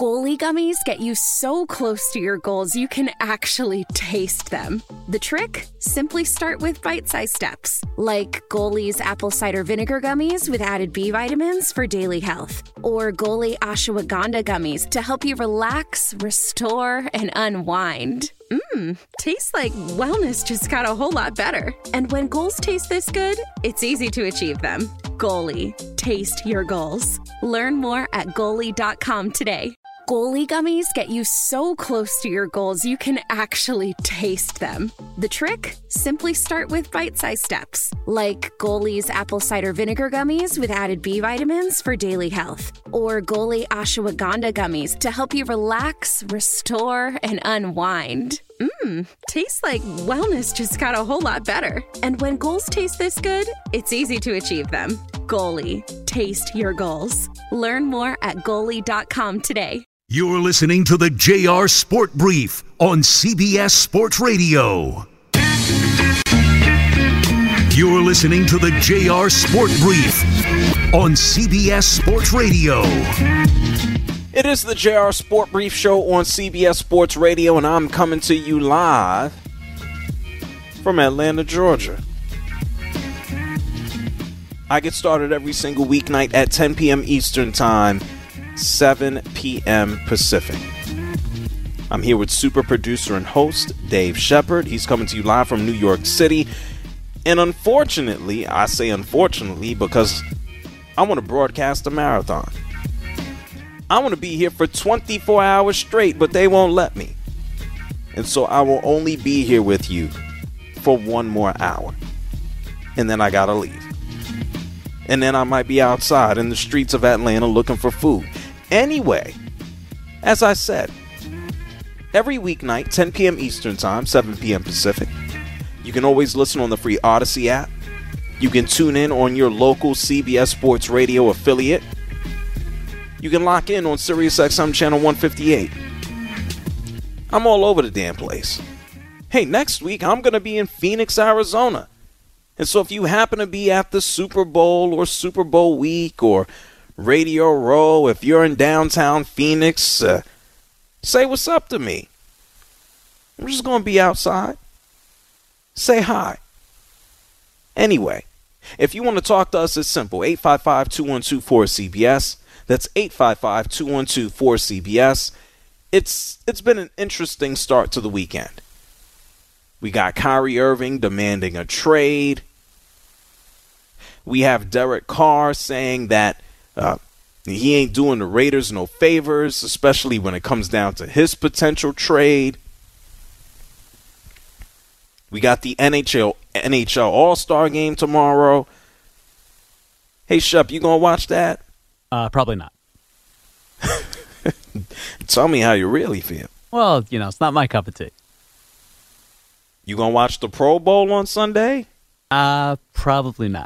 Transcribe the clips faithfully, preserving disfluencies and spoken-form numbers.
Goalie gummies get you so close to your goals you can actually taste them. The trick? Simply start with bite-sized steps, like Goalie's apple cider vinegar gummies with added B vitamins for daily health, or Goalie ashwagandha gummies to help you relax, restore, and unwind. Mmm, tastes like wellness just got a whole lot better. And when goals taste this good, it's easy to achieve them. Goalie, taste your goals. Learn more at goalie dot com today. Goalie gummies get you so close to your goals you can actually taste them. The trick? Simply start with bite-sized steps, like Goalie's apple cider vinegar gummies with added B vitamins for daily health, or Goalie ashwagandha gummies to help you relax, restore, and unwind. Mmm, tastes like wellness just got a whole lot better. And when goals taste this good, it's easy to achieve them. Goalie, taste your goals. Learn more at goalie dot com today. You're listening to the J R Sport Brief on C B S Sports Radio. You're listening to the J R Sport Brief on C B S Sports Radio. It is the J R Sport Brief Show on C B S Sports Radio, and I'm coming to you live from Atlanta, Georgia. I get started every single weeknight at ten p.m. Eastern Time, seven p.m. Pacific. I'm here with super producer and host Dave Shepard. He's coming to you live from New York City. And unfortunately, I say unfortunately because I want to broadcast a marathon. I want to be here for twenty-four hours straight, but they won't let me. And so I will only be here with you for one more hour. And then I gotta leave. And then I might be outside in the streets of Atlanta looking for food. Anyway, as I said, every weeknight, ten p.m. Eastern Time, seven p.m. Pacific. You can always listen on the free Odyssey app. You can tune in on your local C B S Sports Radio affiliate. You can lock in on SiriusXM Channel one fifty-eight. I'm all over the damn place. Hey, next week I'm going to be in Phoenix, Arizona. And so if you happen to be at the Super Bowl or Super Bowl week or Radio Row, if you're in downtown Phoenix, uh, say what's up to me. I'm just going to be outside. Say hi. Anyway, if you want to talk to us, it's simple. eight five five, two one two, four C B S. That's eight five five, two one two, four C B S. It's it's been an interesting start to the weekend. We got Kyrie Irving demanding a trade. We have Derek Carr saying that uh, he ain't doing the Raiders no favors, especially when it comes down to his potential trade. We got the N H L N H L All-Star game tomorrow. Hey, Shep, you gonna watch that? Uh, probably not. Tell me how you really feel. Well, you know, it's not my cup of tea. You gonna watch the Pro Bowl on Sunday? Uh, probably not.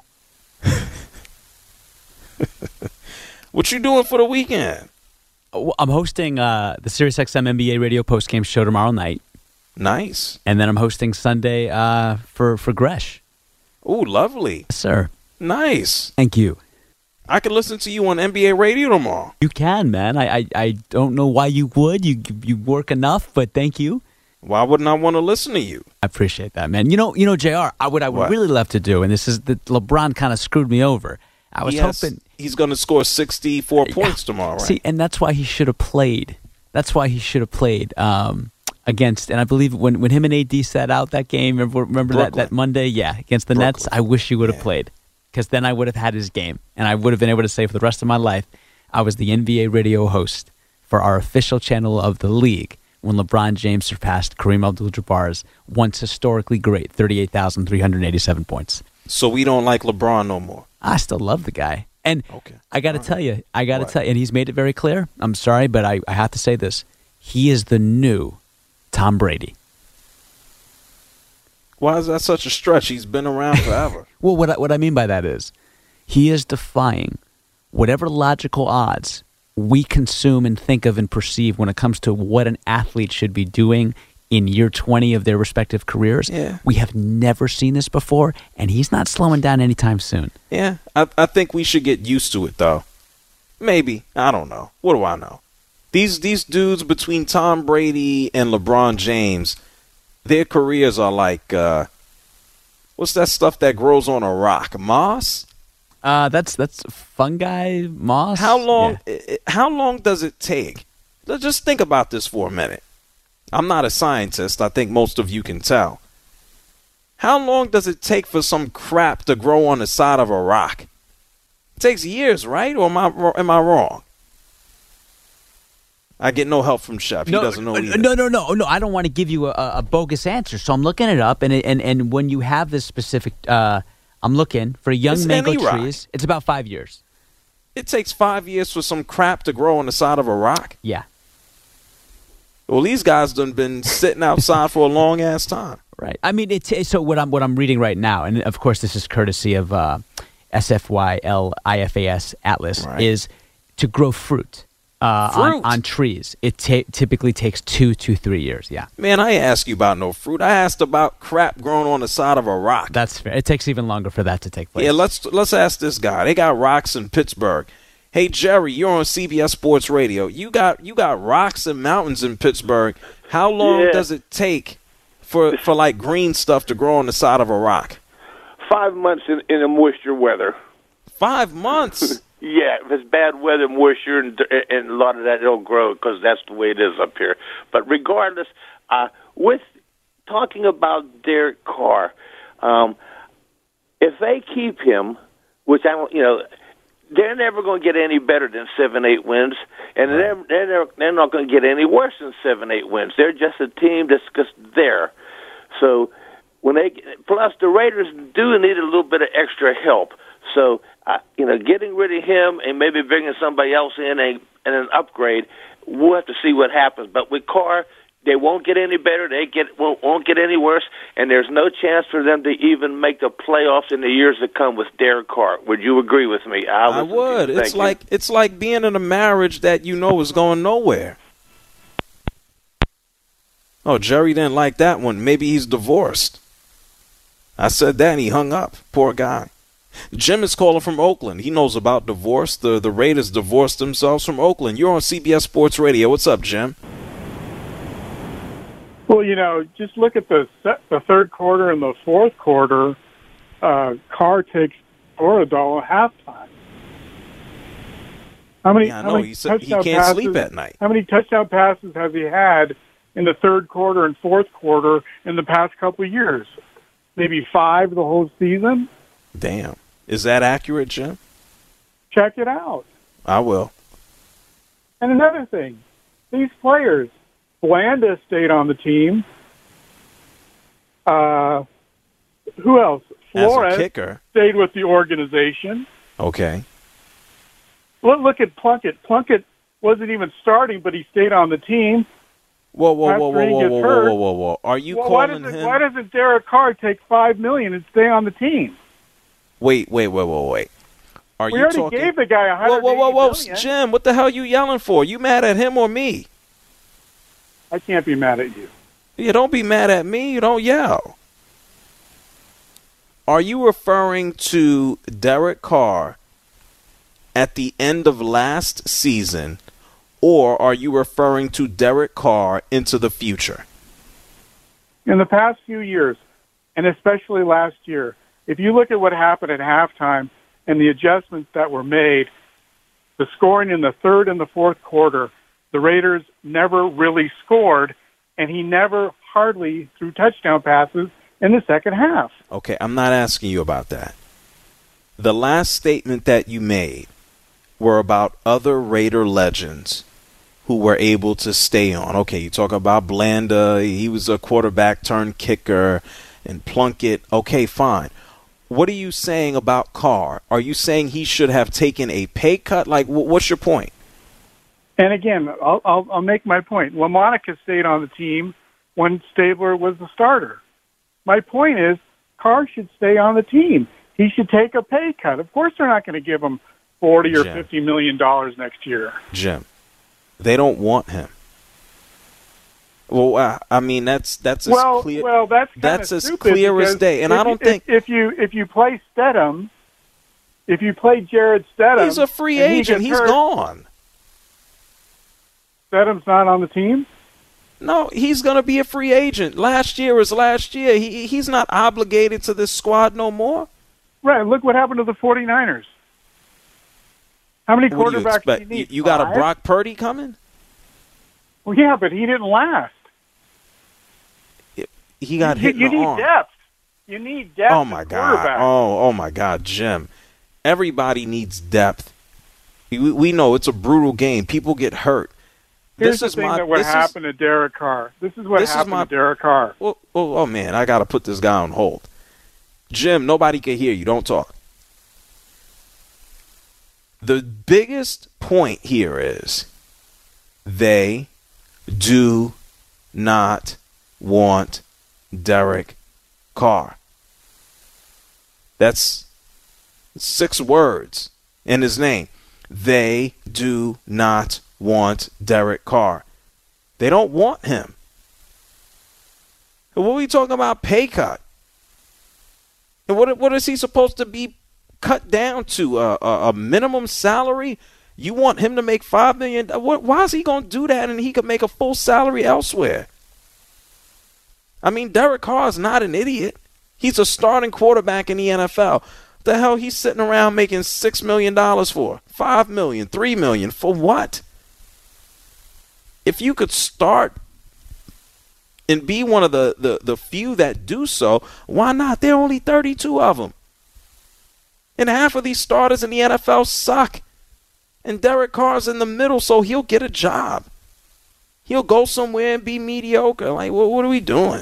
What you doing for the weekend? I'm hosting uh, the SiriusXM N B A radio postgame show tomorrow night. Nice. And then I'm hosting Sunday uh, for, for Gresh. Ooh, lovely. Yes, sir. Nice. Thank you. I can listen to you on N B A radio tomorrow. You can, man. I, I, I don't know why you would. You you work enough, but thank you. Why wouldn't I want to listen to you? I appreciate that, man. You know, you know, J R, I, what I would What? really love to do, and this is that LeBron kind of screwed me over. I was He has- hoping he's going to score sixty-four points tomorrow, right? See, and that's why he should have played. That's why he should have played um, against. And I believe when, when him and A D sat out that game, remember, remember that, Brooklyn. that Monday, yeah, against the Brooklyn. Nets. I wish he would have Yeah. played, because then I would have had his game, and I would have been able to say for the rest of my life, I was the N B A radio host for our official channel of the league when LeBron James surpassed Kareem Abdul-Jabbar's once historically great thirty-eight thousand three hundred eighty-seven points. So we don't like LeBron no more. I still love the guy. And Okay. I got to All tell you, I got to What? tell you, and he's made it very clear. I'm sorry, but I, I have to say this. He is the new Tom Brady. Why is that such a stretch? He's been around forever. Well, what I, what I mean by that is he is defying whatever logical odds we consume and think of and perceive when it comes to what an athlete should be doing in year twenty of their respective careers. Yeah. We have never seen this before, and he's not slowing down anytime soon. Yeah, I, I think we should get used to it, though. Maybe. I don't know. What do I know? These these dudes between Tom Brady and LeBron James, their careers are like, uh, what's that stuff that grows on a rock? Moss? Uh, that's that's fungi, moss. How long? Yeah. How long does it take? Let's just think about this for a minute. I'm not a scientist. I think most of you can tell. How long does it take for some crap to grow on the side of a rock? It takes years, right? Or am I am I wrong? I get no help from Shep. He no, doesn't know either. No, no, no, no. I don't want to give you a, a bogus answer. So I'm looking it up, and it, and and when you have this specific, uh, I'm looking for young It's mango any rock. trees. It's about five years. It takes five years for some crap to grow on the side of a rock? Yeah. Well, these guys done been sitting outside for a long ass time. Right. I mean, it's so what I'm what I'm reading right now, and of course this is courtesy of uh, S F Y L I F A S Atlas, Right. is to grow fruit. Uh, Fruit? On, on trees. It ta- typically takes two to three years. Yeah, Man, I ain't asked you about no fruit. I asked about crap growing on the side of a rock. that's fair. It takes even longer for that to take place. Yeah, let's let's ask this guy. They got rocks in Pittsburgh. Hey Jerry, you're on C B S Sports Radio. You got you got rocks and mountains in Pittsburgh. How long Yeah. does it take for for like green stuff to grow on the side of a rock? Five months in, in the moisture weather. Five months. Yeah, if it's bad weather, moisture, and, and a lot of that, it'll grow because that's the way it is up here. But regardless, uh, with talking about Derek Carr, um, if they keep him, which I don't, you know, they're never going to get any better than seven, eight wins, and they're they're, they're not going to get any worse than seven, eight wins. They're just a team that's just there. So when they plus the Raiders do need a little bit of extra help. So, uh, you know, getting rid of him and maybe bringing somebody else in and, and an upgrade, we'll have to see what happens. But with Carr, they won't get any better. They get won't, won't get any worse, and there's no chance for them to even make the playoffs in the years to come with Derek Carr. Would you agree with me? I'll I listen to would. you. It's Thank like you. it's like being in a marriage that you know is going nowhere. Oh, Jerry didn't like that one. Maybe he's divorced. I said that and he hung up. Poor guy. Jim is calling from Oakland. He knows about divorce. The the Raiders divorced themselves from Oakland. You're on C B S Sports Radio. What's up, Jim? Well, you know, just look at the se- the third quarter and the fourth quarter. Uh, Carr takes Toradol at halftime. How many? Yeah, I how know. many He said he touchdown can't passes, sleep at night. How many touchdown passes has he had in the third quarter and fourth quarter in the past couple of years? Maybe five the whole season. Damn. Is that accurate, Jim? Check it out. I will. And another thing, these players, Blanda stayed on the team. Uh, who else? As a Flores kicker. stayed with the organization. Okay. Look, look at Plunkett. Plunkett wasn't even starting, but he stayed on the team. Whoa, whoa, whoa, After whoa, he whoa, gets whoa, hurt- whoa, whoa, whoa. Are you Well, why calling doesn't him? why doesn't Derek Carr take five million and stay on the team? Wait, wait, wait, wait, wait. Are We you already talking? gave the guy a Whoa, hundred. whoa, whoa, whoa, million. Jim! What the hell are you yelling for? You mad at him or me? I can't be mad at you. Yeah, don't be mad at me. You don't yell. Are you referring to Derek Carr at the end of last season, or are you referring to Derek Carr into the future? In the past few years, and especially last year, if you look at what happened at halftime and the adjustments that were made, the scoring in the third and the fourth quarter, the Raiders never really scored, and he never hardly threw touchdown passes in the second half. Okay, I'm not asking you about that. The last statement that you made were about other Raider legends who were able to stay on. Okay, you talk about Blanda. He was a quarterback turned kicker, and Plunkett. Okay, fine. What are you saying about Carr? Are you saying he should have taken a pay cut? Like, wh- what's your point? And again, I'll, I'll, I'll make my point. LaMonica stayed on the team when Stabler was the starter. My point is, Carr should stay on the team. He should take a pay cut. Of course, they're not going to give him forty or Jim. fifty million dollars next year. Jim, they don't want him. Well, uh, I mean, that's that's as Well, clear. well, that's kinda that's as stupid clear as because day. And if I don't you, think if, if you if you play Stedham, if you play Jared Stedham, he's a free and he agent. gets He's hurt, gone. Stidham's not on the team? No, he's going to be a free agent. Last year was last year. He He's not obligated to this squad no more. Right. Look what happened to the 49ers. How many What do you quarterbacks do you expect? need? You, you got a Five? Brock Purdy coming? Well, yeah, but he didn't last. He got you, hit in you the need arm. depth. You need depth. Oh, my at God. quarterback. Oh, oh, my God, Jim. Everybody needs depth. We, we know it's a brutal game. People get hurt. Here's this the is thing my, that what this happened is, to Derek Carr. This is what this is happened my- to Derek Carr. Oh, oh, oh, man, I got to put this guy on hold. Jim, nobody can hear you. Don't talk. The biggest point here is they do not want Derek Carr. That's six words in his name. They do not want Derek Carr. They don't want him. What are we talking about? Pay cut. And what what is he supposed to be cut down to? A, a, a minimum salary? You want him to make five million dollars? What, why is he going to do that and he could make a full salary elsewhere? I mean, Derek Carr is not an idiot. He's a starting quarterback in the N F L. The hell he's sitting around making six million dollars for? five million dollars, three million dollars, for what? If you could start and be one of the, the, the few that do so, why not? There are only thirty-two of them. And half of these starters in the N F L suck. And Derek Carr's in the middle, so he'll get a job. He'll go somewhere and be mediocre. Like, well, what are we doing?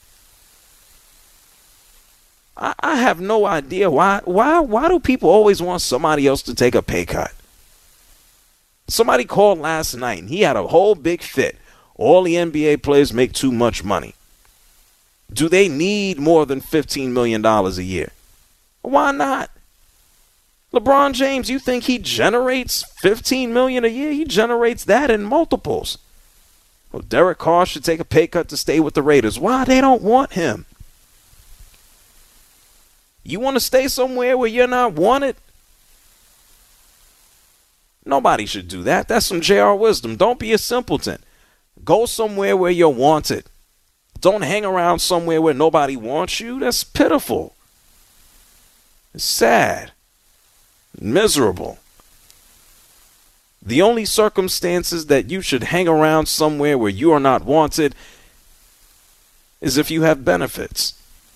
I, I have no idea why. Why? Why do people always want somebody else to take a pay cut? Somebody called last night, and he had a whole big fit. All the N B A players make too much money. Do they need more than fifteen million dollars a year? Why not? LeBron James, you think he generates fifteen million dollars a year? He generates that in multiples. Well, Derek Carr should take a pay cut to stay with the Raiders. Why? They don't want him. You want to stay somewhere where you're not wanted? Nobody should do that. That's some J R wisdom. Don't be a simpleton. Go somewhere where you're wanted. Don't hang around somewhere where nobody wants you. That's pitiful. It's sad. Miserable. The only circumstances that you should hang around somewhere where you are not wanted is if you have benefits.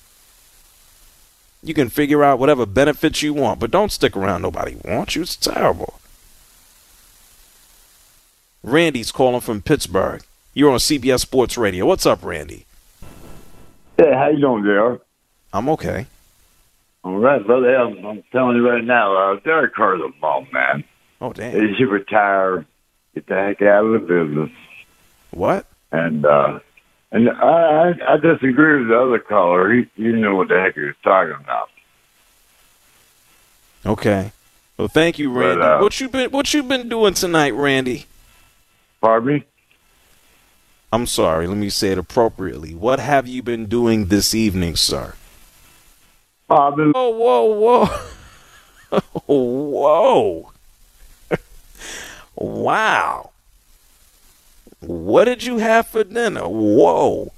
You can figure out whatever benefits you want, but don't stick around nobody wants you. It's terrible. Randy's calling from Pittsburgh. You're on C B S Sports Radio. What's up, Randy? Hey, how you doing, J R? I'm okay. All right, brother. Hey, I'm, I'm telling you right now, uh, Derek Carr's a bum, man. Oh, damn. He should retire, get the heck out of the business. What? And uh, and I, I I disagree with the other caller. He, he knew what the heck he was talking about. Okay. Well, thank you, Randy. But, uh, what you been What you been doing tonight, Randy? Pardon me? I'm sorry. Let me say it appropriately. What have you been doing this evening, sir? Oh, I've been Whoa, whoa, whoa. Whoa. Wow. What did you have for dinner? Whoa.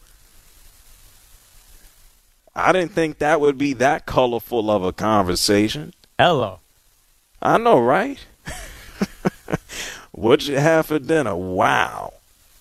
I didn't think that would be that colorful of a conversation. Hello. I know, right? What'd you have for dinner? Wow.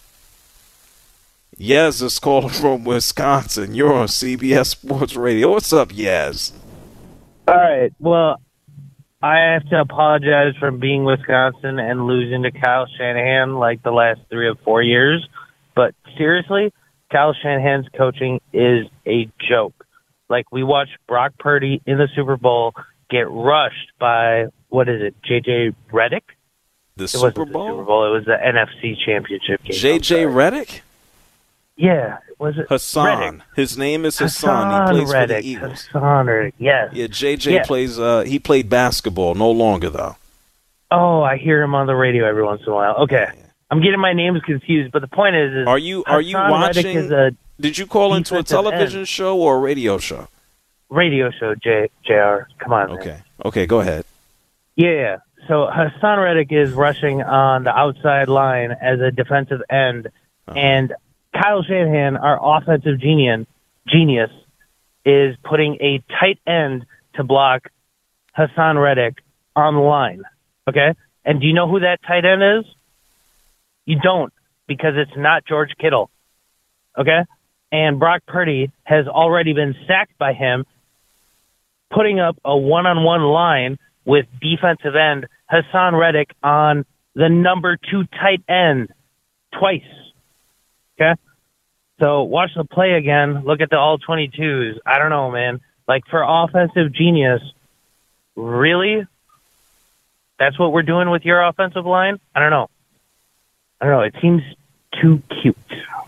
Yez is calling from Wisconsin. You're on C B S Sports Radio. What's up, Yez? All right. Well, I have to apologize for being Wisconsin and losing to Kyle Shanahan like the last three or four years. But seriously, Kyle Shanahan's coaching is a joke. Like, we watched Brock Purdy in the Super Bowl get rushed by, what is it, J J Redick? The It Super wasn't Bowl? the Super Bowl. It was the N F C Championship game. J J Redick? Yeah. Was it Hassan. Reddick? His name is Hassan. Hassan He plays Reddick. for the Eagles. Hassan Reddick, yes. Yeah, J J Yeah. plays. Uh, he played basketball. No longer though. Oh, I hear him on the radio every once in a while. Okay. I'm getting my names confused, but the point is, is Are you are you Hassan Reddick watching? is a Did you call into a defensive television end. show or a radio show? radio show, J, JR. Come on, man. Okay. Okay. Go ahead. Yeah. so Hassan Reddick is rushing on the outside line as a defensive end, uh-huh. and Kyle Shanahan, our offensive genius, genius, is putting a tight end to block Hassan Reddick on the line. Okay? And do you know who that tight end is? You don't, because it's not George Kittle. Okay? And Brock Purdy has already been sacked by him, putting up a one-on-one line with defensive end Hassan Reddick on the number two tight end twice. Okay? So watch the play again. Look at the all twenty-twos. I don't know, man. Like, for offensive genius, really? That's what we're doing with your offensive line? I don't know. I don't know. It seems too cute.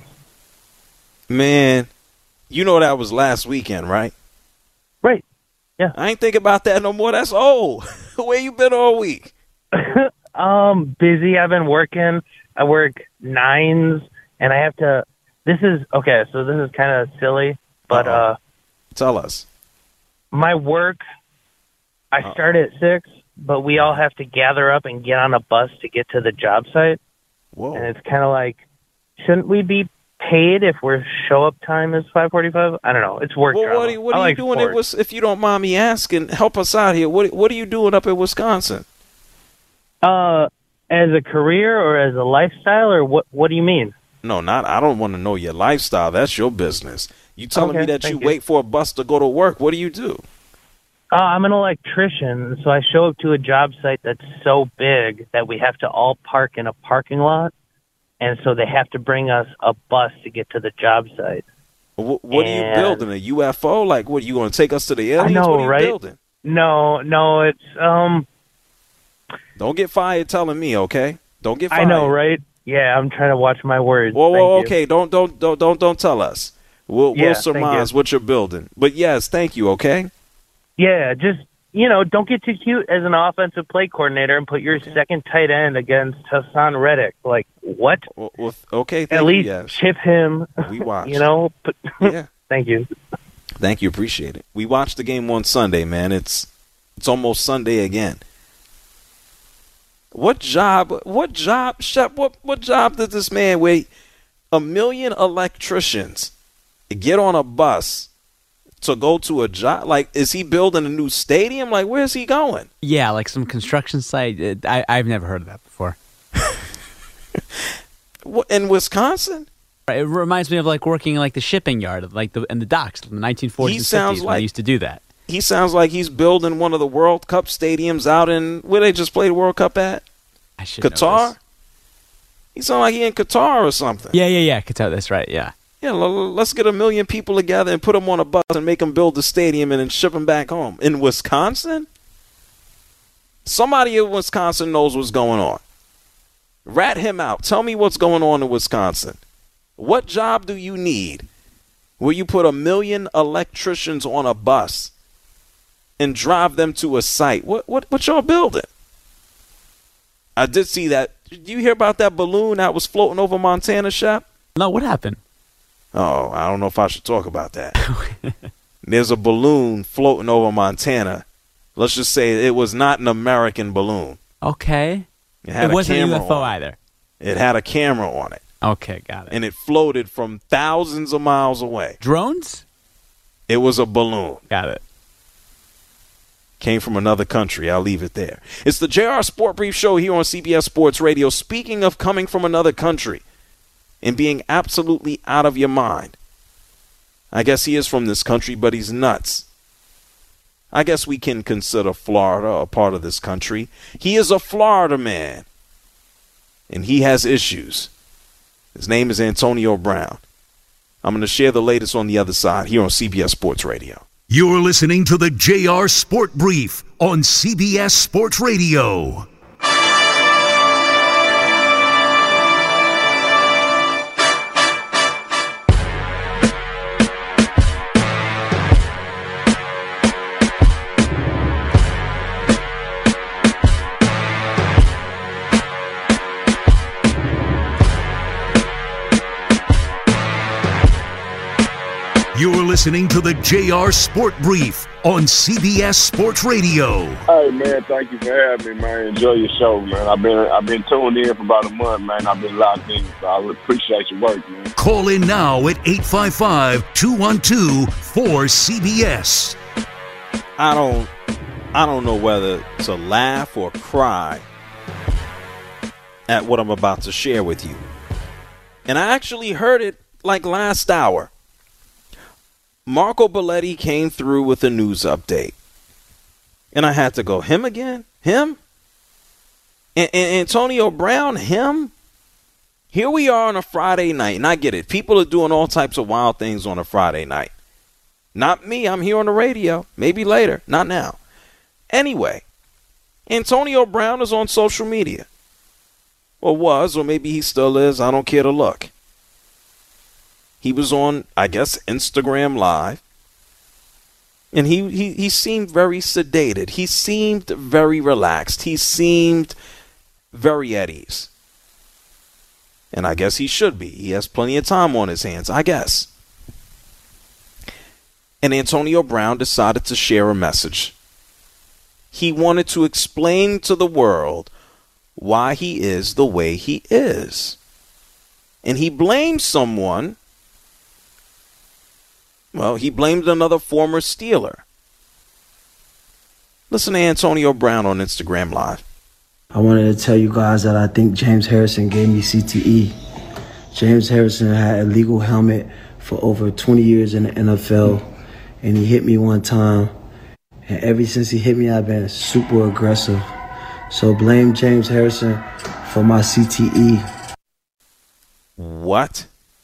Man, you know that was last weekend, right? Right. Yeah. I ain't think about that no more. That's old. Where you been all week? um, busy. I've been working. I work nines, and I have to. This is okay. So this is kind of silly, but Uh-oh. uh, tell us. My work. I Uh-oh. start at six, but we all have to gather up and get on a bus to get to the job site. Whoa. And it's kind of like, shouldn't we be paid if our show up time is five forty-five? I don't know. It's work well, drama. What are you, what are I you like doing? sports. It was, if you don't mind me asking, help us out here. What What are you doing up in Wisconsin? Uh, as a career or as a lifestyle, or what? What do you mean? No, not. I don't want to know your lifestyle. That's your business. You telling okay, me that you, you wait for a bus to go to work? What do you do? Uh, I'm an electrician, so I show up to a job site that's so big that we have to all park in a parking lot. And so they have to bring us a bus to get to the job site. What, what and, are you building? A U F O? Like, what, are you going to take us to the aliens? I know, what are you right? building? No, no, it's, um... Don't get fired telling me, okay? Don't get fired. I know, right? Yeah, I'm trying to watch my words. Whoa, whoa, Thank okay. You. Don't, don't, don't, don't, don't tell us. We'll, yeah, we'll surmise you. what you're building. But yes, thank you, okay? Yeah, just, you know, don't get too cute as an offensive play coordinator and put your okay. second tight end against Hassan Reddick. Like, what? Well, well, okay, thank At you, least yes. chip him. We watched. You know? But yeah. Thank you. Thank you. Appreciate it. We watched the game on Sunday, man. It's it's almost Sunday again. What job, what job, Shep, what, what job did this man wait a million electricians get on a bus to go to a job? Like, is he building a new stadium? Like, where's he going? Yeah, like some construction site. I, I've never heard of that before. In Wisconsin? It reminds me of like working in like the shipping yard, like the in the docks in the nineteen forties and fifties when they used to do that. He sounds like he's building one of the World Cup stadiums out in, where they just played the World Cup at? I should Qatar? know this. He sounds like he in Qatar or something. Yeah, yeah, yeah. Qatar, that's right, yeah. Yeah, l- let's get a million people together and put them on a bus and make them build the stadium and then ship them back home. In Wisconsin? Somebody in Wisconsin knows what's going on. Rat him out. Tell me what's going on in Wisconsin. What job do you need where you put a million electricians on a bus and drive them to a site? What what what y'all building? I did see that. Did you hear about that balloon that was floating over Montana, Shep? No, what happened? Oh, I don't know if I should talk about that. There's a balloon floating over Montana. Let's just say it was not an American balloon. Okay. It, had it a wasn't a U F O on either. It had a camera on it. Okay, got it. And it floated from thousands of miles away. Drones? It was a balloon. Got it. Came from another country. I'll leave it there. It's the J R Sport Brief Show here on C B S Sports Radio. Speaking of coming from another country and being absolutely out of your mind. I guess he is from this country, but he's nuts. I guess we can consider Florida a part of this country. He is a Florida man, and he has issues. His name is Antonio Brown. I'm going to share the latest on the other side here on C B S Sports Radio. You're listening to the J R Sport Brief on C B S Sports Radio. You're listening to the J R Sport Brief on C B S Sports Radio. Hey, man, thank you for having me, man. Enjoy your show, man. I've been I've been tuned in for about a month, man. I've been locked in, so I appreciate your work, man. Call in now at eight five five, two one two, four C B S. I don't I don't know whether to laugh or cry at what I'm about to share with you. And I actually heard it like last hour. Marco Belletti came through with a news update. And I had to go, him again? Him? And, and Antonio Brown? Him? Here we are on a Friday night, and I get it. People are doing all types of wild things on a Friday night. Not me. I'm here on the radio. Maybe later. Not now. Anyway, Antonio Brown is on social media. Or was, or maybe he still is. I don't care to look. He was on, I guess, Instagram Live. And he, he, he seemed very sedated. He seemed very relaxed. He seemed very at ease. And I guess he should be. He has plenty of time on his hands, I guess. And Antonio Brown decided to share a message. He wanted to explain to the world why he is the way he is. And he blamed someone. Well, he blamed another former Steeler. Listen to Antonio Brown on Instagram Live. I wanted to tell you guys that I think James Harrison gave me C T E. James Harrison had a legal helmet for over twenty years in the N F L, and he hit me one time. And ever since he hit me, I've been super aggressive. So blame James Harrison for my C T E. What?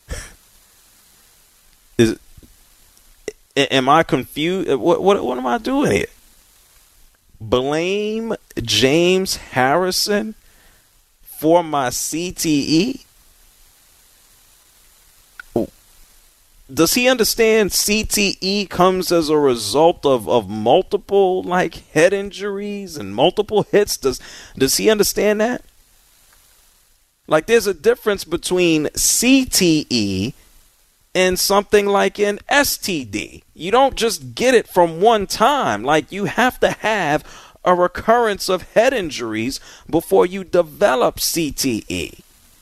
Is am I confused? What what what am I doing here? Blame James Harrison for my C T E? Does he understand C T E comes as a result of, of multiple like head injuries and multiple hits? Does does he understand that? Like there's a difference between C T E and something like an S T D. You don't just get it from one time. Like you have to have a recurrence of head injuries before you develop C T E.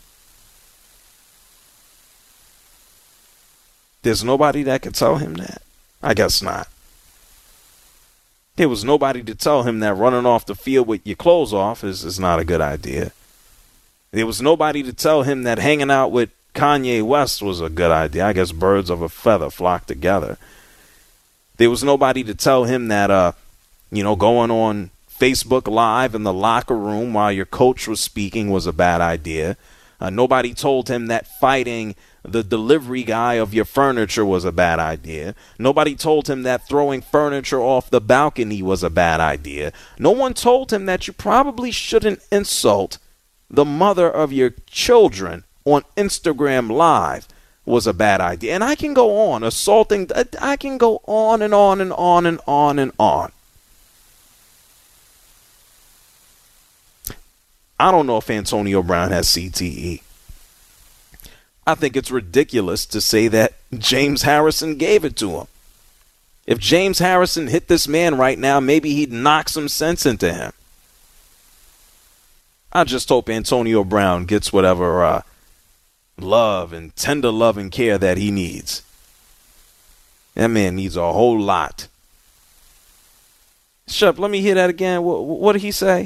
There's nobody that could tell him that? I guess not. There was nobody to tell him that running off the field with your clothes off is, is not a good idea. There was nobody to tell him that hanging out with Kanye West was a good idea. I guess birds of a feather flock together. There was nobody to tell him that, uh, you know, going on Facebook Live in the locker room while your coach was speaking was a bad idea. Uh, nobody told him that fighting the delivery guy of your furniture was a bad idea. Nobody told him that throwing furniture off the balcony was a bad idea. No one told him that you probably shouldn't insult the mother of your children on Instagram Live was a bad idea. And I can go on. Assaulting, I can go on and on and on and on and on. I don't know if Antonio Brown has C T E. I think it's ridiculous to say that James Harrison gave it to him. If James Harrison hit this man right now, maybe he'd knock some sense into him. I just hope Antonio Brown gets whatever uh, love and tender love and care that he needs. That man needs a whole lot. Shep, let me hear that again. What, what did he say?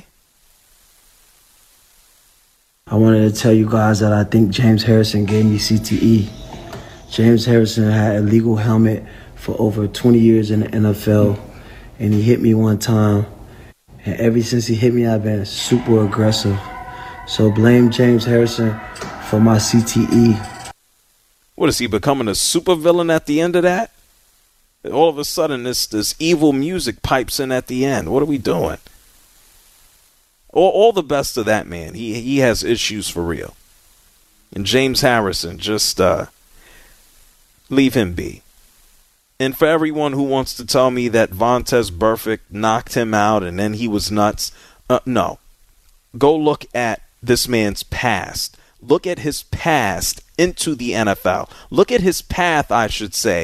I wanted to tell you guys that I think James Harrison gave me C T E. James Harrison had a legal helmet for over twenty years in the N F L, and he hit me one time. And ever since he hit me, I've been super aggressive. So blame James Harrison for my C T E. What is he, becoming a supervillain at the end of that? All of a sudden, this, this evil music pipes in at the end. What are we doing? All, all the best to that man. He he has issues for real. And James Harrison, just uh, leave him be. And for everyone who wants to tell me that Vontaze Burfict knocked him out and then he was nuts, uh, no. Go look at this man's past. Look at his past into the N F L. Look at his path, I should say,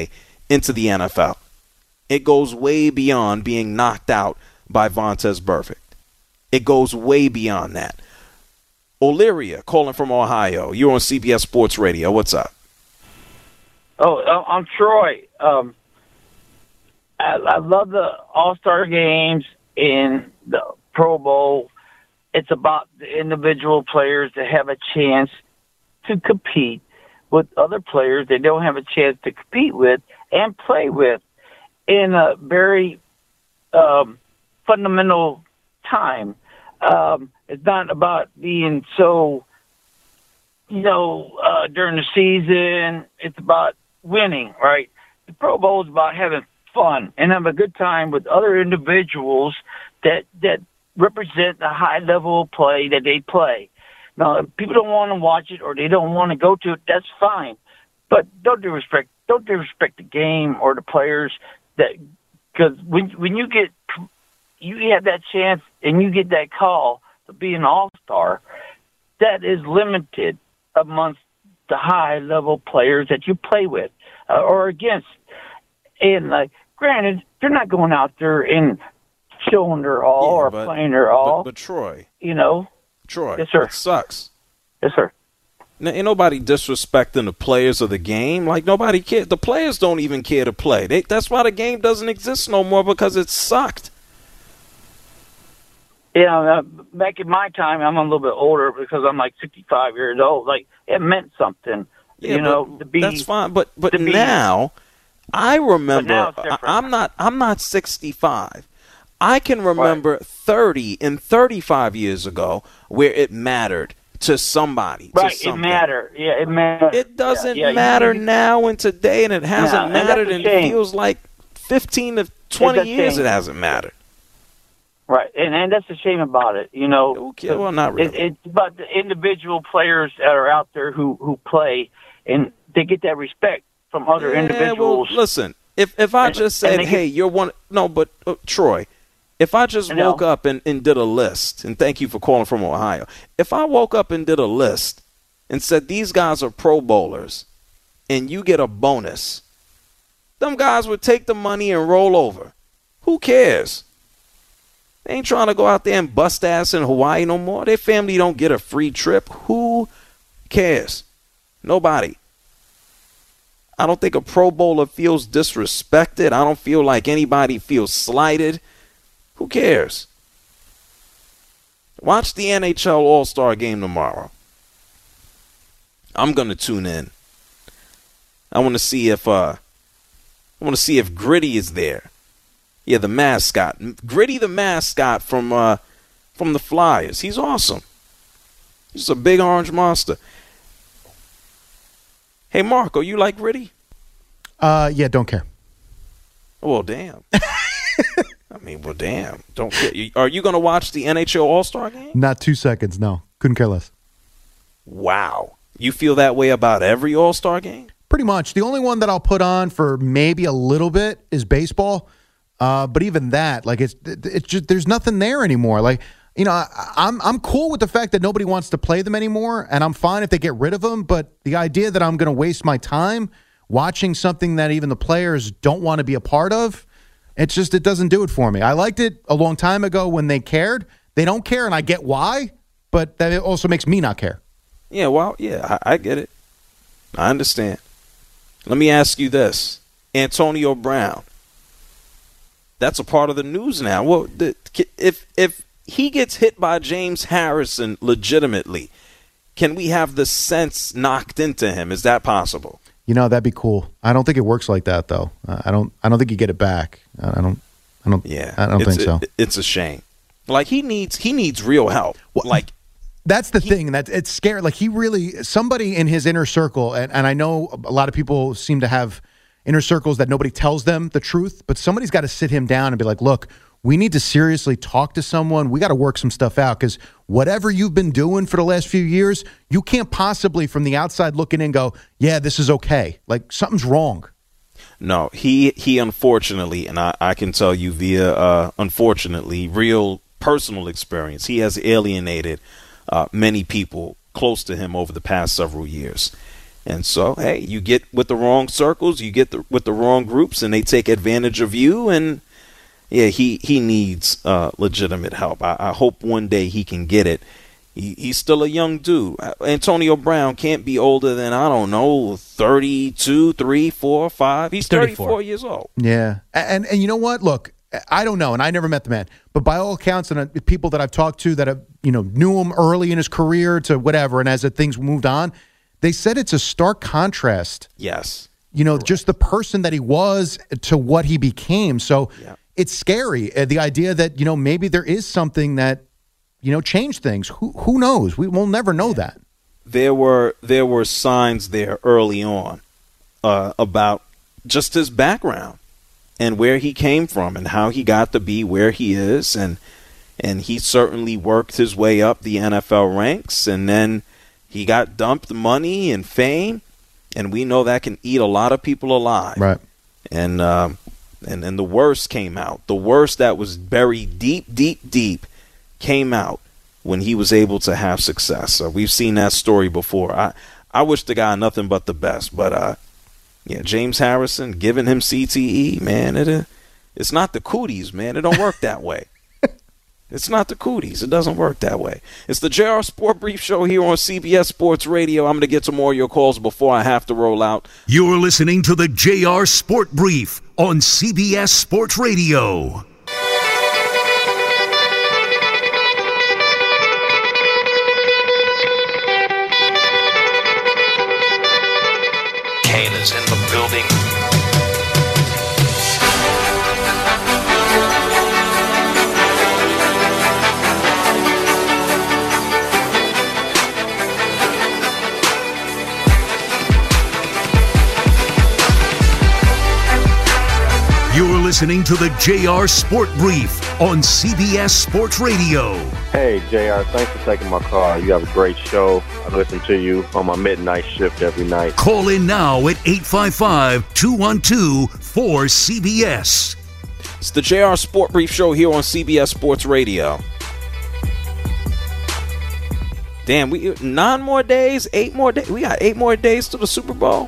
into the N F L. It goes way beyond being knocked out by Vontaze Burfict. It goes way beyond that. O'Leary calling from Ohio. You're on C B S Sports Radio. What's up? Oh, I'm Troy. Um, I, I love the All-Star games and the Pro Bowl. It's about the individual players that have a chance to compete with other players they don't have a chance to compete with and play with in a very um, fundamental time. Um, it's not about being so, you know, uh, during the season. It's about winning, right? The Pro Bowl is about having fun and having a good time with other individuals that that represent the high level of play that they play. Now, if people don't want to watch it or they don't want to go to it, that's fine. But don't disrespect, don't disrespect the game or the players. That because when when you get you have that chance and you get that call to be an all-star, that is limited amongst the high-level players that you play with uh, or against. And, like, granted, they're not going out there and showing their all Yeah, or but- playing their all. But, but Troy, you know? Troy, Yes, sir. it sucks. Yes, sir. Now, ain't nobody disrespecting the players of the game. Like, nobody care. The players don't even care to play. They, that's why the game doesn't exist no more, because it sucked. Yeah, uh, back in my time, I'm a little bit older because I'm like sixty-five years old. Like, it meant something, Yeah, you know, but to be. that's fine. But but to be- now, I remember. now it's I, different. I'm not. I'm not sixty-five. I can remember thirty and thirty-five years ago where it mattered to somebody. Right, to it something. mattered. Yeah, it mattered. It doesn't Yeah, yeah, matter you- now and today, and it hasn't Yeah, and that's mattered, a and it shame. feels like fifteen to twenty a years shame. it hasn't mattered. Right, and, and that's a shame about it, you know. Okay, well, not really. It, it's about the individual players that are out there who, who play, and they get that respect from other Yeah, individuals. well, listen, if if I And- just and said, they get- hey, you're one, no, but uh, Troy, if I just I know. woke up and, and did a list, and thank you for calling from Ohio, if I woke up and did a list and said these guys are Pro Bowlers, and you get a bonus, them guys would take the money and roll over. Who cares? They ain't trying to go out there and bust ass in Hawaii no more. Their family don't get a free trip. Who cares? Nobody. I don't think a Pro Bowler feels disrespected. I don't feel like anybody feels slighted. Who cares? Watch the N H L All-Star Game tomorrow. I'm going to tune in. I want to see if uh I want to see if Gritty is there. Yeah, the mascot. Gritty the mascot from uh, from the Flyers. He's awesome. He's a big orange monster. Hey, Marco, you like Gritty? Uh, yeah, don't care. Well, damn. I mean, well, damn. Don't care. Are you going to watch the N H L All-Star Game? Not two seconds, no. Couldn't care less. Wow. You feel that way about every All-Star Game? Pretty much. The only one that I'll put on for maybe a little bit is baseball. Uh, but even that, like, it's it's just there's nothing there anymore. Like, you know, I, I'm I'm cool with the fact that nobody wants to play them anymore, and I'm fine if they get rid of them. But the idea that I'm going to waste my time watching something that even the players don't want to be a part of, it's just it doesn't do it for me. I liked it a long time ago when they cared. They don't care, and I get why. But that also makes me not care. Yeah, well, yeah, I, I get it. I understand. Let me ask you this. Antonio Brown. That's a part of the news now. Well, the, if if he gets hit by James Harrison legitimately, can we have the sense knocked into him? Is that possible? You know, that'd be cool. I don't think it works like that, though. Uh, I don't. I don't think you get it back. I don't. I don't. Yeah, I don't it's, think so. It, it's a shame. Like he needs. He needs real help. Well, like that's the he, thing. That it's scary. Like he really somebody in his inner circle, and, and I know a lot of people seem to have inner circles that nobody tells them the truth, but somebody's got to sit him down and be like, look, we need to seriously talk to someone. We got to work some stuff out because whatever you've been doing for the last few years, you can't possibly from the outside looking in go, yeah, this is okay. Like something's wrong. No, he he unfortunately, and I, I can tell you via, uh, unfortunately, real personal experience, he has alienated uh, many people close to him over the past several years. And so, hey, you get with the wrong circles, you get the, with the wrong groups, and they take advantage of you. And, yeah, he, he needs uh, legitimate help. I, I hope one day he can get it. He, he's still a young dude. Antonio Brown can't be older than, I don't know, thirty-two, three, four, five. He's thirty-four, thirty-four years old. Yeah. And, and you know what? Look, I don't know, and I never met the man. But by all accounts, and uh, people that I've talked to that have, you know, knew him early in his career to whatever, and as the things moved on, they said it's a stark contrast. Yes. You know, just the person that he was to what he became. So yeah. It's scary. Uh, the idea that, you know, maybe there is something that, you know, changed things. Who who knows? We will never know that. There were there were signs there early on uh, about just his background and where he came from and how he got to be where he is. And, and he certainly worked his way up the N F L ranks, and then he got dumped money and fame, and we know that can eat a lot of people alive. Right. And um, and and the worst came out. The worst that was buried deep, deep, deep came out when he was able to have success. So we've seen that story before. I I wish the guy nothing but the best, but uh, yeah, James Harrison giving him C T E, man, it uh, it's not the cooties, man. It don't work that way. It's not the cooties. It doesn't work that way. It's the J R Sport Brief Show here on C B S Sports Radio. I'm going to get some more of your calls before I have to roll out. You're listening to the J R Sport Brief on C B S Sports Radio. Kane is in the building. You're listening to the J R Sport Brief on C B S Sports Radio. Hey, J R, thanks for taking my call. You have a great show. I listen to you on my midnight shift every night. Call in now at eight five five, two one two, four C B S. It's the J R Sport Brief Show here on C B S Sports Radio. Damn, we nine more days, eight more days. We got eight more days to the Super Bowl.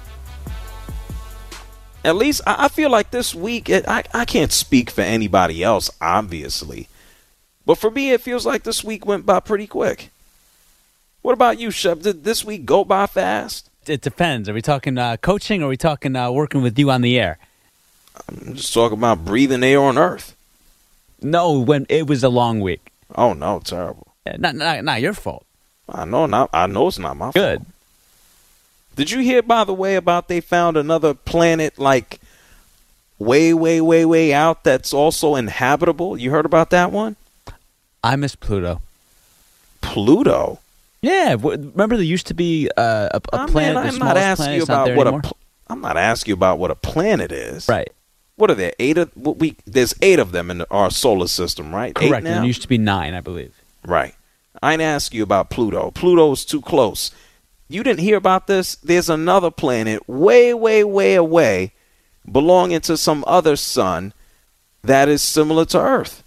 At least I feel like this week, it, I, I can't speak for anybody else, obviously. But for me, it feels like this week went by pretty quick. What about you, Shep? Did this week go by fast? It depends. Are we talking uh, coaching or are we talking uh, working with you on the air? I'm just talking about breathing air on Earth. No, when it was a long week. Oh, no, terrible. Yeah, not, not, not your fault. I know, not, I know it's not my Good. fault. Did you hear, by the way, about they found another planet like way, way, way, way out that's also inhabitable? You heard about that one? I miss Pluto. Pluto? Yeah. Remember there used to be uh, a, a I planet, mean, the I'm not asking you about not what anymore. a pl- I'm not asking you about what a planet is. Right. What are there? Eight of what we there's eight of them in our solar system, right? Correct. Eight now? And there used to be nine, I believe. Right. I ain't ask you about Pluto. Pluto's too close. You didn't hear about this? There's another planet way, way, way away belonging to some other sun that is similar to Earth.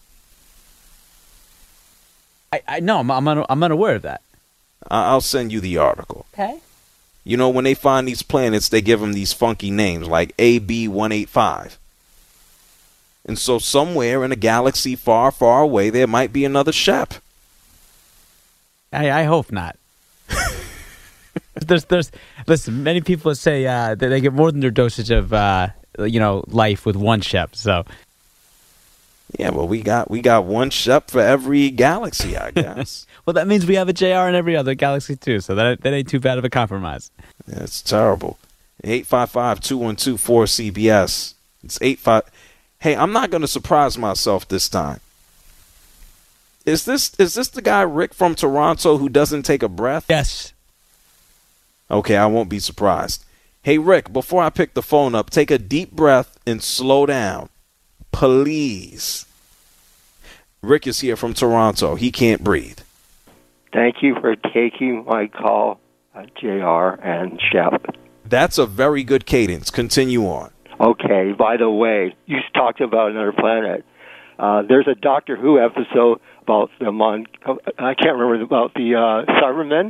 I, I no, I'm, I'm, un, I'm unaware of that. I'll send you the article. Okay. You know, when they find these planets, they give them these funky names like A B one eighty-five. And so somewhere in a galaxy far, far away, there might be another Shep. I, I hope not. There's, there's, listen, many people say uh, that they get more than their dosage of, uh, you know, life with one Shep. So, yeah, well, we got we got one Shep for every galaxy, I guess. Well, that means we have a J R in every other galaxy too. So that that ain't too bad of a compromise. Yeah, it's terrible. eight five five, two one two, four C B S. It's eight five. Hey, I'm not going to surprise myself this time. Is this is this the guy Rick from Toronto who doesn't take a breath? Yes. Okay, I won't be surprised. Hey, Rick, before I pick the phone up, take a deep breath and slow down. Please. Rick is here from Toronto. He can't breathe. Thank you for taking my call, uh, J R and Shep. That's a very good cadence. Continue on. Okay, by the way, you talked about another planet. Uh, there's a Doctor Who episode about the Mon. I can't remember about the uh, Cybermen.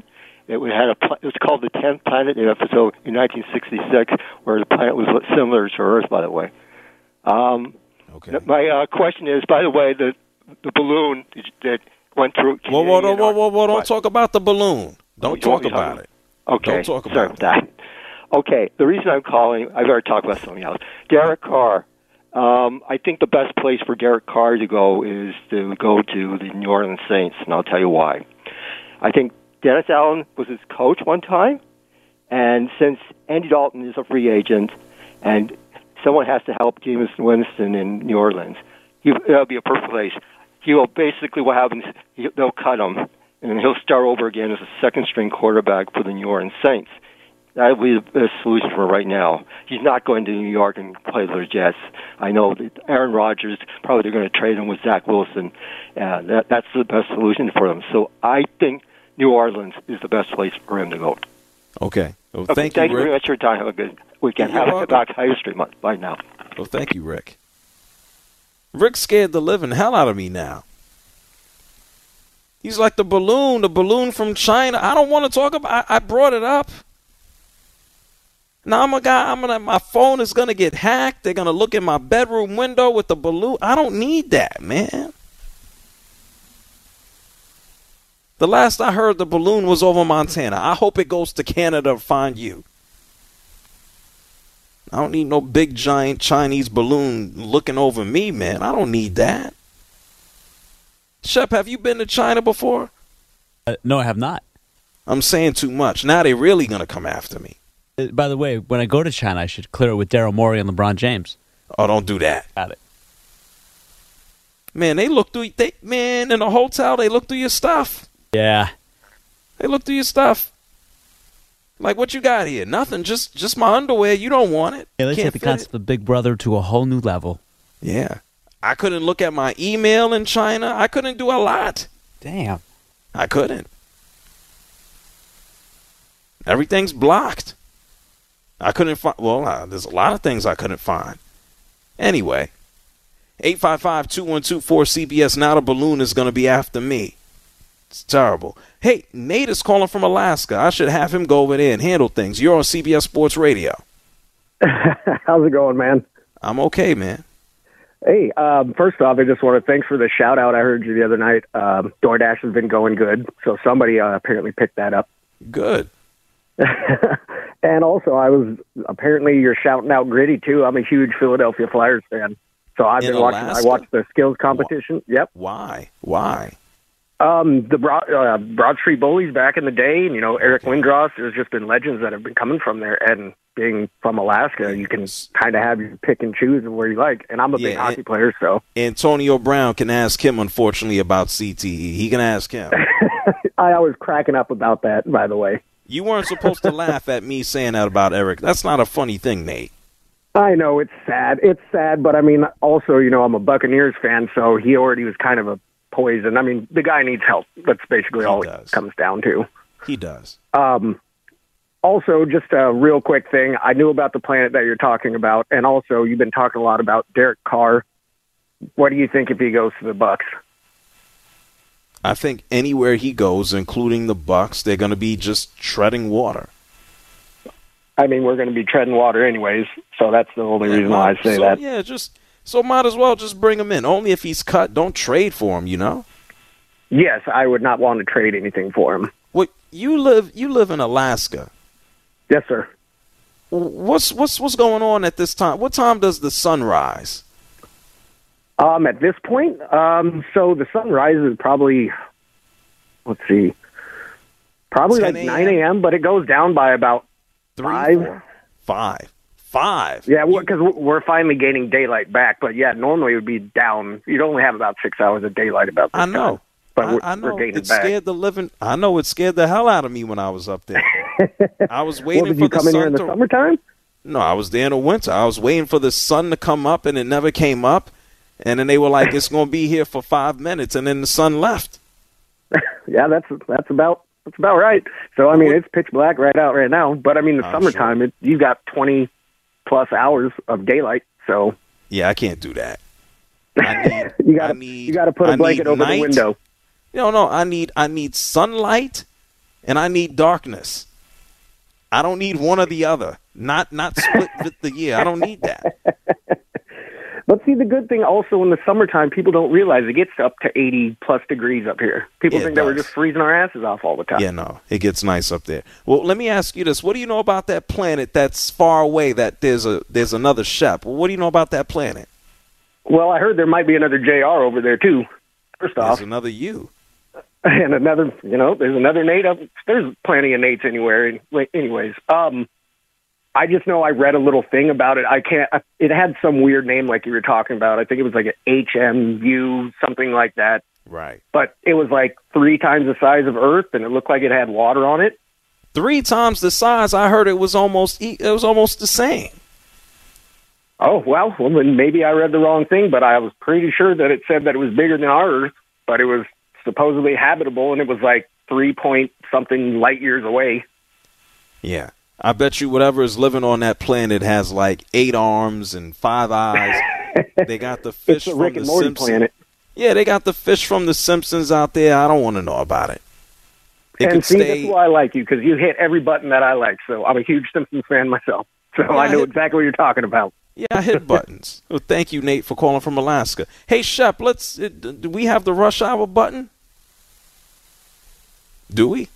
It had a. It was called the tenth planet in episode in nineteen sixty-six, where the planet was similar to Earth. By the way. Um, okay. My uh, question is, by the way, the the balloon that went through. Whoa, whoa, whoa, whoa, whoa, whoa! Don't talk about the balloon. Don't talk about it. Okay. Don't talk Sorry about that. Okay. The reason I'm calling, I've already talked about something else. Derek Carr. Um, I think the best place for Derek Carr to go is to go to the New Orleans Saints, and I'll tell you why. I think Dennis Allen was his coach one time, and since Andy Dalton is a free agent, and someone has to help Jameis Winston in New Orleans, he, that'll be a perfect place. He will basically, what happens, he, they'll cut him, and he'll start over again as a second-string quarterback for the New Orleans Saints. That would be the best solution for right now. He's not going to New York and play the Jets. I know that Aaron Rodgers, probably they're going to trade him with Zach Wilson. Uh, that, that's the best solution for them. So I think New Orleans is the best place for him to go. Okay. Well, okay thank, thank you, you very Rick. much for your time. Have a good weekend. You're Have a welcome. good back to High Street. Bye now. Well, thank you, Rick. Rick scared the living hell out of me now. He's like the balloon, the balloon from China. I don't want to talk about. I, I brought it up. Now I'm a guy. I'm gonna. My phone is gonna get hacked. They're gonna look in my bedroom window with the balloon. I don't need that, man. The last I heard, the balloon was over Montana. I hope it goes to Canada to find you. I don't need no big giant Chinese balloon looking over me, man. I don't need that. Shep, have you been to China before? Uh, no, I have not. I'm saying too much. Now they're really going to come after me. Uh, by the way, when I go to China, I should clear it with Daryl Morey and LeBron James. Oh, don't do that. Got it. Man, they look through, they, man, in a hotel, they look through your stuff. Yeah. They look through your stuff. Like, what you got here? Nothing. Just just my underwear. You don't want it. Yeah, they Can't take the fit concept of Big Brother to a whole new level. Yeah. I couldn't look at my email in China. I couldn't do a lot. Damn. I couldn't. Everything's blocked. I couldn't find, well, uh, there's a lot of things I couldn't find. Anyway, eight five five, two one two, four C B S. Now the balloon is going to be after me. It's terrible. Hey, Nate is calling from Alaska. I should have him go over there and handle things. You're on C B S Sports Radio. How's it going, man? I'm okay, man. Hey, um, first off, I just want to thanks for the shout-out I heard you the other night. Um, DoorDash has been going good, so somebody uh, apparently picked that up. Good. And also, I was apparently you're shouting out Gritty, too. I'm a huge Philadelphia Flyers fan, so I've In been watching. Alaska? I watched the skills competition. Yep. Why? Why? Um, the Broad, uh, Broad Street Bullies back in the day, and, you know, Eric Lindros, there's just been legends that have been coming from there. And being from Alaska, you can kind of have you pick and choose where you like. And I'm a big Yeah, hockey and- player, so. Antonio Brown can ask him, unfortunately, about C T E. He can ask him. I was cracking up about that, by the way. You weren't supposed to laugh at me saying that about Eric. That's not a funny thing, Nate. I know, it's sad. It's sad, but, I mean, also, you know, I'm a Buccaneers fan, so he already was kind of a poison. I mean, the guy needs help. That's basically all it comes down to. He does. Um, also, just a real quick thing. I knew about the planet that you're talking about, and also you've been talking a lot about Derek Carr. What do you think if he goes to the Bucs? I think anywhere he goes, including the Bucks, they're going to be just treading water. I mean, we're going to be treading water anyways, so that's the only Yeah, reason why I say so, that. Yeah, just so might as well just bring him in. Only if he's cut. Don't trade for him. You know. Yes, I would not want to trade anything for him. What you live? You live in Alaska. Yes, sir. What's what's what's going on at this time? What time does the sun rise? Um, at this point, um, so the sun rises probably, let's see, probably like nine a.m., but it goes down by about Three, five. four, five, five. Yeah, because we're finally gaining daylight back. But yeah, normally it would be down. You'd only have about six hours of daylight about this I know. time. But I, we're, I know. we're gaining It back. scared the living. I know it scared the hell out of me when I was up there. I was waiting well, did for you the come in sun here in the to. summertime? No, I was there in the winter. I was waiting for the sun to come up, and it never came up. And then they were like, "It's going to be here for five minutes," and then the sun left. Yeah, that's that's about that's about right. So I mean, it's pitch black right out right now. But I mean, the I'm summertime, it, you got twenty plus hours of daylight. So Yeah, I can't do that. I need. you got I need, you got to put I a blanket need over night. the window. No, no, I need I need sunlight and I need darkness. I don't need one or the other. Not not split with the year. I don't need that. But see, the good thing also in the summertime, people don't realize it gets up to eighty plus degrees up here. People Yeah, think it that we're does. just freezing our asses off all the time. Yeah, no, it gets nice up there. Well, let me ask you this: what do you know about that planet that's far away? That there's a there's another Shep. Well, what do you know about that planet? Well, I heard there might be another J R over there too. First off, There's another you. and another, you know, there's another Nate up. There's plenty of Nates anywhere. Anyways, um, I just know I read a little thing about it. I can't. It had some weird name, like you were talking about. I think it was like an H M U, something like that. Right. But it was like three times the size of Earth, and it looked like it had water on it. Three times the size. I heard it was almost e- it was almost the same. Oh well, well then maybe I read the wrong thing, but I was pretty sure that it said that it was bigger than our Earth, but it was supposedly habitable, and it was like three point something light years away. Yeah. I bet you whatever is living on that planet has like eight arms and five eyes. They got the fish It's a from Rick the and Morty Simpsons. planet. Yeah, they got the fish from the Simpsons out there. I don't want to know about it. It and could see, stay. that's why I like you, because you hit every button that I like. So I'm a huge Simpsons fan myself. So Yeah, I know I hit- exactly what you're talking about. Yeah, I hit buttons. Well, thank you, Nate, for calling from Alaska. Hey, Shep, let's. Uh, do we have the rush hour button? Do we?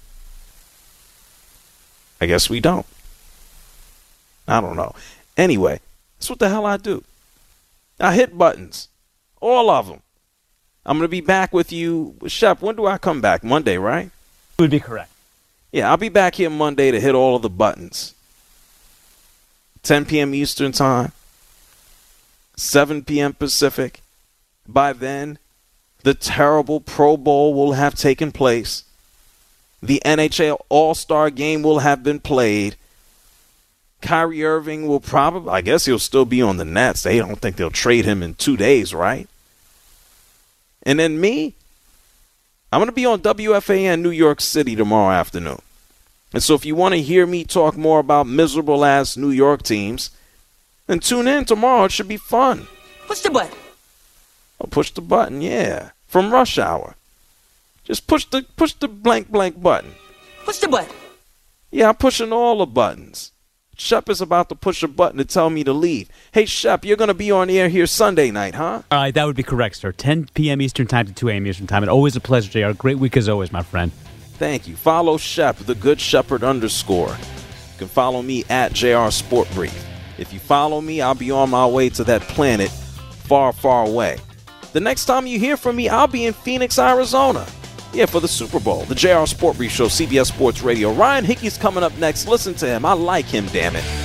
I guess we don't. I don't know. Anyway, that's what the hell I do. I hit buttons. All of them. I'm going to be back with you. Shep, when do I come back? Monday, right? Would be correct. Yeah, I'll be back here Monday to hit all of the buttons. ten p.m. Eastern Time. seven p.m. Pacific. By then, the terrible Pro Bowl will have taken place. The N H L All-Star Game will have been played. Kyrie Irving will probably, I guess he'll still be on the Nets. They don't think they'll trade him in two days, right? And then me, I'm going to be on W F A N New York City tomorrow afternoon. And so if you want to hear me talk more about miserable-ass New York teams, then tune in tomorrow. It should be fun. Push the button. I'll push the button, yeah. From Rush Hour. Just push the push the blank blank button. Push the button. Yeah, I'm pushing all the buttons. Shep is about to push a button to tell me to leave. Hey, Shep, you're going to be on air here Sunday night, huh? All right, that would be correct, sir. ten p.m. Eastern Time to two a.m. Eastern Time. And always a pleasure, J R. Great week as always, my friend. Thank you. Follow Shep, the Good Shepherd underscore. You can follow me at J R Sport Brief. If you follow me, I'll be on my way to that planet far, far away. The next time you hear from me, I'll be in Phoenix, Arizona. Yeah, for the Super Bowl. The J R Sport Brief Show, C B S Sports Radio. Ryan Hickey's coming up next. Listen to him. I like him, damn it.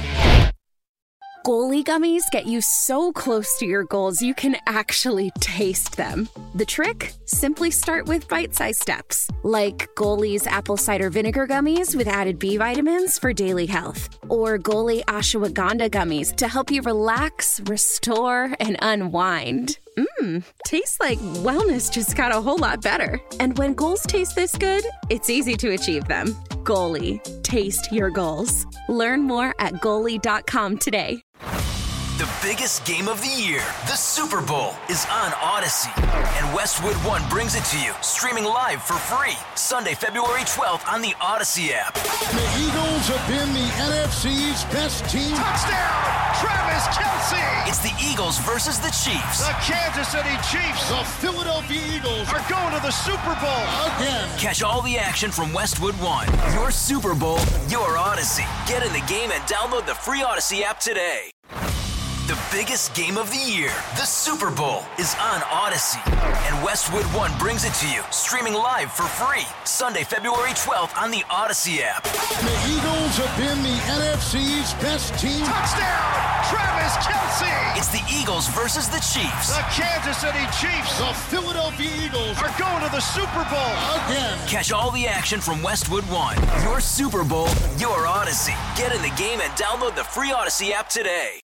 Goalie gummies get you so close to your goals you can actually taste them. The trick? Simply start with bite-sized steps, like Goalie's apple cider vinegar gummies with added B vitamins for daily health, or Goalie ashwagandha gummies to help you relax, restore, and unwind. Mmm, tastes like wellness just got a whole lot better. And when goals taste this good, it's easy to achieve them. Goalie, taste your goals. Learn more at goalie dot com today. The biggest game of the year, the Super Bowl, is on Odyssey. And Westwood One brings it to you, streaming live for free, Sunday, February twelfth on the Odyssey app. The Eagles have been the N F C's best team. Touchdown, Travis Kelce! It's the Eagles versus the Chiefs. The Kansas City Chiefs, the Philadelphia Eagles, are going to the Super Bowl again. Catch all the action from Westwood One. Your Super Bowl, your Odyssey. Get in the game and download the free Odyssey app today. The biggest game of the year, the Super Bowl, is on Odyssey. And Westwood One brings it to you, streaming live for free, Sunday, February twelfth on the Odyssey app. The Eagles have been the N F C's best team. Touchdown, Travis Kelce! It's the Eagles versus the Chiefs. The Kansas City Chiefs, the Philadelphia Eagles, are going to the Super Bowl again. Catch all the action from Westwood One. Your Super Bowl, your Odyssey. Get in the game and download the free Odyssey app today.